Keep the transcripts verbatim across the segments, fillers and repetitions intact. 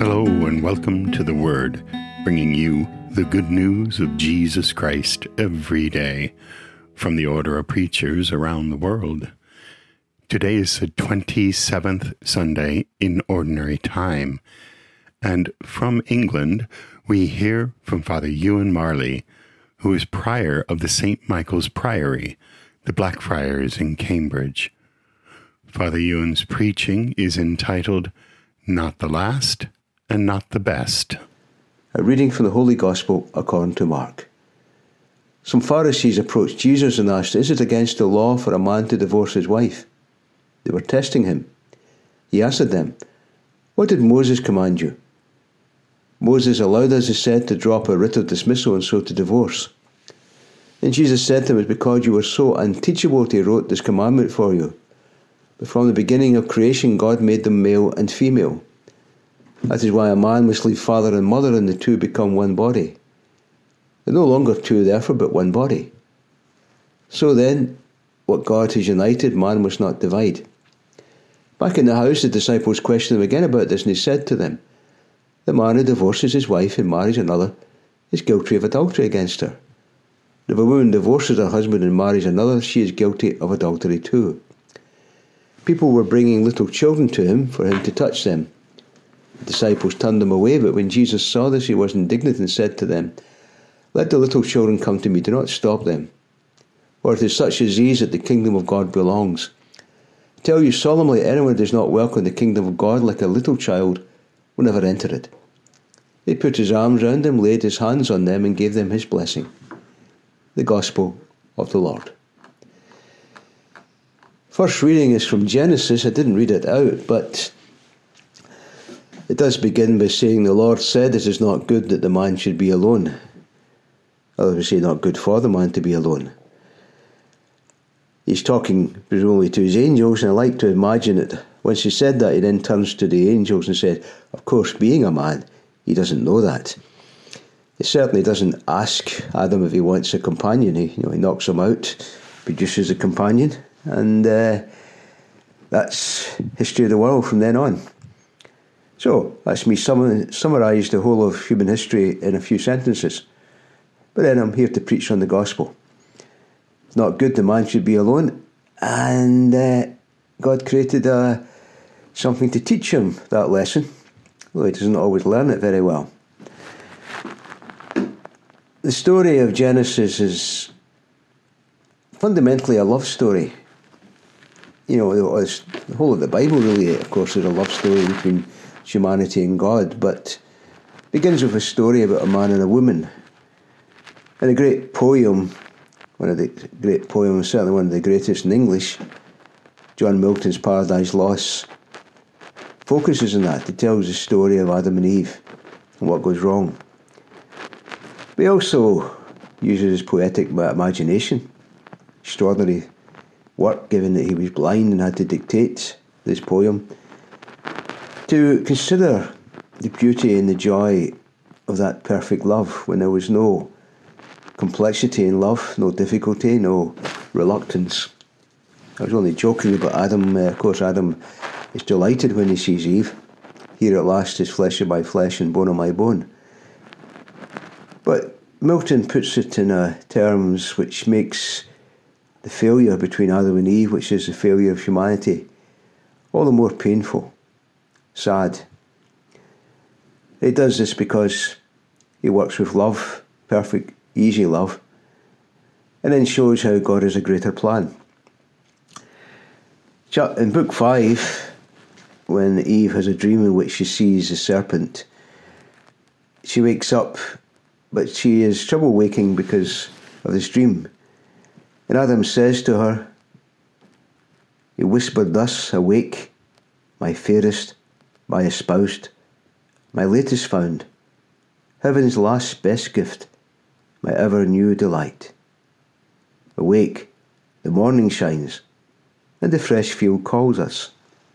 Hello and welcome to The Word, bringing you the good news of Jesus Christ every day from the order of preachers around the world. Today is the twenty-seventh Sunday in Ordinary Time, and from England we hear from Father Ewan Marley, who is prior of the Saint Michael's Priory, the Blackfriars in Cambridge. Father Ewan's preaching is entitled, Not the Last and Not the Best. A reading from the Holy Gospel according to Mark. Some Pharisees approached Jesus and asked, "Is it against the law for a man to divorce his wife?" They were testing him. He answered them, "What did Moses command you?" "Moses allowed, as is said, to drop a writ of dismissal and so to divorce." And Jesus said to him, "It's because you were so unteachable that he wrote this commandment for you. But from the beginning of creation, God made them male and female. That is why a man must leave father and mother, and the two become one body. They're no longer two, therefore, but one body. So then, what God has united, man must not divide." Back in the house, the disciples questioned him again about this, and he said to them, "The man who divorces his wife and marries another is guilty of adultery against her. If a woman divorces her husband and marries another, she is guilty of adultery too." People were bringing little children to him for him to touch them. The disciples turned them away, but when Jesus saw this, he was indignant and said to them, "Let the little children come to me, do not stop them, for it is such as these that the kingdom of God belongs. I tell you solemnly, anyone who does not welcome the kingdom of God like a little child will never enter it." He put his arms round them, laid his hands on them, and gave them his blessing. The Gospel of the Lord. First reading is from Genesis. I didn't read it out, but it does begin by saying, "The Lord said, it is not good that the man should be alone." Others would say, not good for the man to be alone. He's talking presumably to his angels, and I like to imagine that once he said that, he then turns to the angels and said, of course, being a man, he doesn't know that. He certainly doesn't ask Adam if he wants a companion. He, you know, he knocks him out, produces a companion, and uh, that's history of the world from then on. So, that's me sum- summarise the whole of human history in a few sentences. But then I'm here to preach on the gospel. It's not good the man should be alone, and uh, God created uh, something to teach him that lesson, though he doesn't always learn it very well. The story of Genesis is fundamentally a love story. You know, the whole of the Bible really, of course, is a love story between humanity and God, but it begins with a story about a man and a woman. And a great poem, one of the great poems, certainly one of the greatest in English, John Milton's Paradise Lost, focuses on that. It tells the story of Adam and Eve and what goes wrong. But he also uses his poetic imagination, extraordinary work, given that he was blind and had to dictate this poem, to consider the beauty and the joy of that perfect love when there was no complexity in love, no difficulty, no reluctance. I was only joking about Adam. Uh, of course, Adam is delighted when he sees Eve. Here at last is flesh of my flesh and bone of my bone. But Milton puts it in uh, terms which makes the failure between Adam and Eve, which is the failure of humanity, all the more painful, sad. He does this because he works with love, perfect, easy love, and then shows how God has a greater plan. In book five, when Eve has a dream in which she sees the serpent, she wakes up, but she has trouble waking because of this dream. And Adam says to her, he whispered thus, "Awake, my fairest, my espoused, my latest found, heaven's last best gift, my ever new delight. Awake, the morning shines, and the fresh field calls us."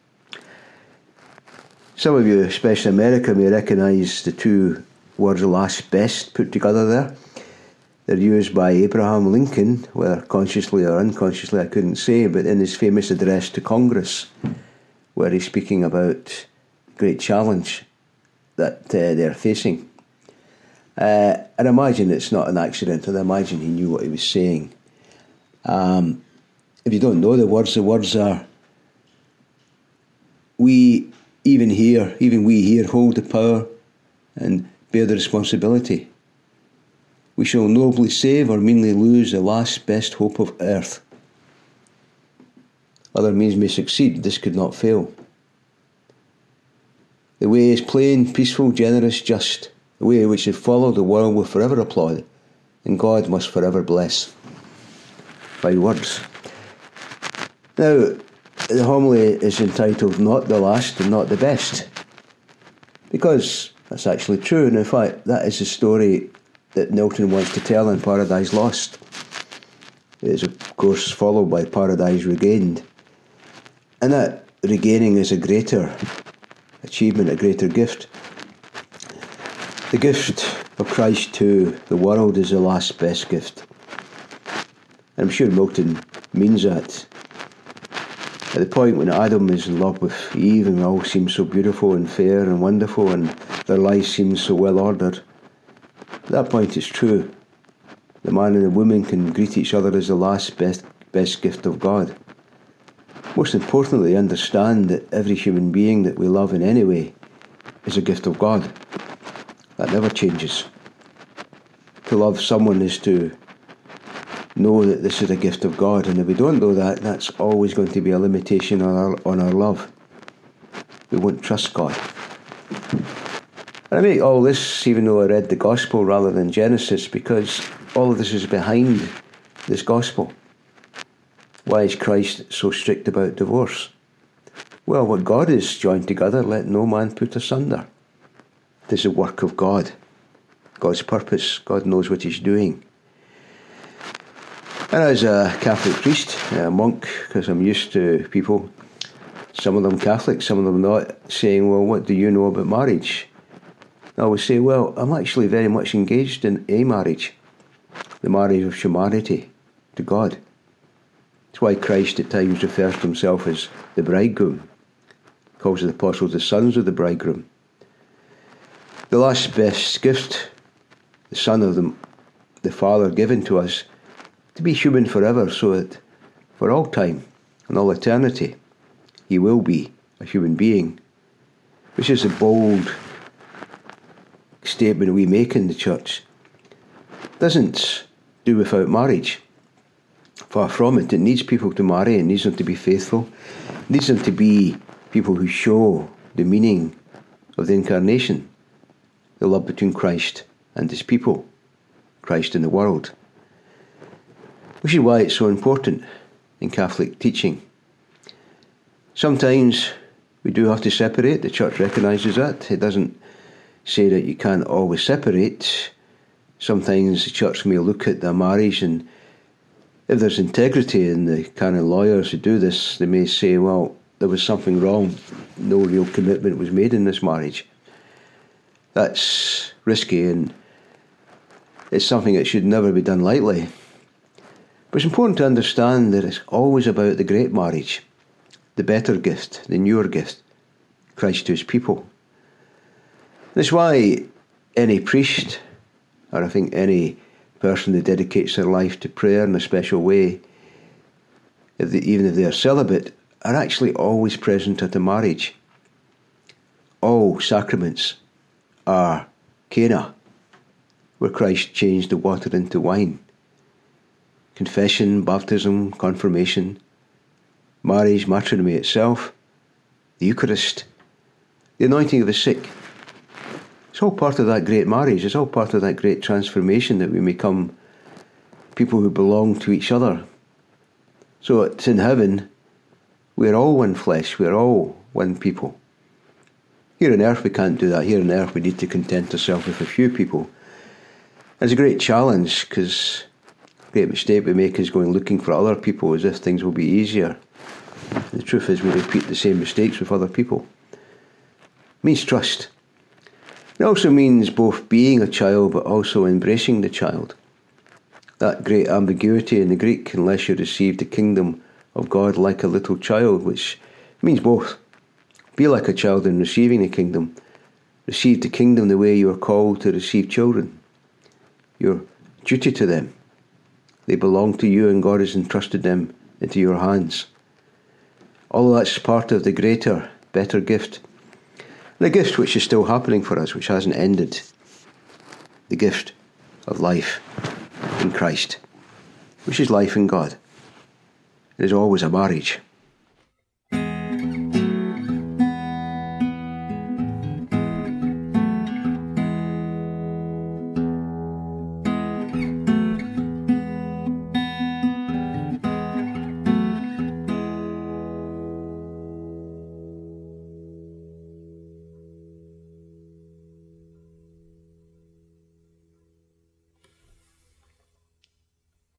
Some of you, especially America, may recognise the two words "last best" put together there. They're used by Abraham Lincoln, whether consciously or unconsciously I couldn't say, but in his famous address to Congress, where he's speaking about great challenge that uh, they're facing. Uh, and I imagine it's not an accident, and I imagine he knew what he was saying. Um, if you don't know the words, the words are, we, even here, even we here, hold the power and bear the responsibility. We shall nobly save or meanly lose the last best hope of earth. Other means may succeed, this could not fail. The way is plain, peaceful, generous, just. The way which should follow, the world will forever applaud, and God must forever bless. Fine words. Now, the homily is entitled Not the Last and Not the Best, because that's actually true, and in fact, that is the story that Milton wants to tell in Paradise Lost. It is, of course, followed by Paradise Regained. And that regaining is a greater achievement, a greater gift. The gift of Christ to the world is the last best gift. And I'm sure Milton means that. At the point when Adam is in love with Eve and it all seems so beautiful and fair and wonderful and their life seems so well ordered, at that point it's true. The man and the woman can greet each other as the last best, best gift of God. Most importantly, understand that every human being that we love in any way is a gift of God. That never changes. To love someone is to know that this is a gift of God, and if we don't know that, that's always going to be a limitation on our, on our love. We won't trust God. And I make all this, even though I read the Gospel rather than Genesis, because all of this is behind this Gospel. Why is Christ so strict about divorce? Well, what God has joined together, let no man put asunder. It is the work of God. God's purpose. God knows what he's doing. And as a Catholic priest, a monk, because I'm used to people, some of them Catholic, some of them not, saying, well, what do you know about marriage? I always say, well, I'm actually very much engaged in a marriage, the marriage of humanity to God. That's why Christ at times refers to himself as the bridegroom, calls the apostles the sons of the bridegroom. The last best gift, the Son of the, the Father given to us, to be human forever, so that for all time and all eternity, he will be a human being, which is a bold statement we make in the church. Doesn't do without marriage. Far from it. It needs people to marry, it needs them to be faithful, it needs them to be people who show the meaning of the incarnation, the love between Christ and his people, Christ in the world. Which is why it's so important in Catholic teaching. Sometimes we do have to separate, the church recognises that. It doesn't say that you can't always separate. Sometimes the church may look at the marriage, and if there's integrity in the canon lawyers who do this, they may say, well, there was something wrong. No real commitment was made in this marriage. That's risky, and it's something that should never be done lightly. But it's important to understand that it's always about the great marriage, the better gift, the newer gift, Christ to his people. That's why any priest, or I think any person that dedicates their life to prayer in a special way, if they, even if they are celibate, are actually always present at the marriage. All sacraments are Cana, where Christ changed the water into wine. Confession, baptism, confirmation, marriage, matrimony itself, the Eucharist, the anointing of the sick. It's all part of that great marriage. It's all part of that great transformation that we become people who belong to each other. So it's in heaven, we're all one flesh, we're all one people. Here on earth we can't do that. Here on earth we need to content ourselves with a few people. It's a great challenge, because a great mistake we make is going looking for other people as if things will be easier. The truth is we repeat the same mistakes with other people. It means trust. It also means both being a child but also embracing the child. That great ambiguity in the Greek, unless you receive the kingdom of God like a little child, which means both. Be like a child in receiving the kingdom, received the kingdom the way you are called to receive children. Your duty to them. They belong to you and God has entrusted them into your hands. All of that's part of the greater, better gift. The gift which is still happening for us, which hasn't ended. The gift of life in Christ, which is life in God. It is always a marriage.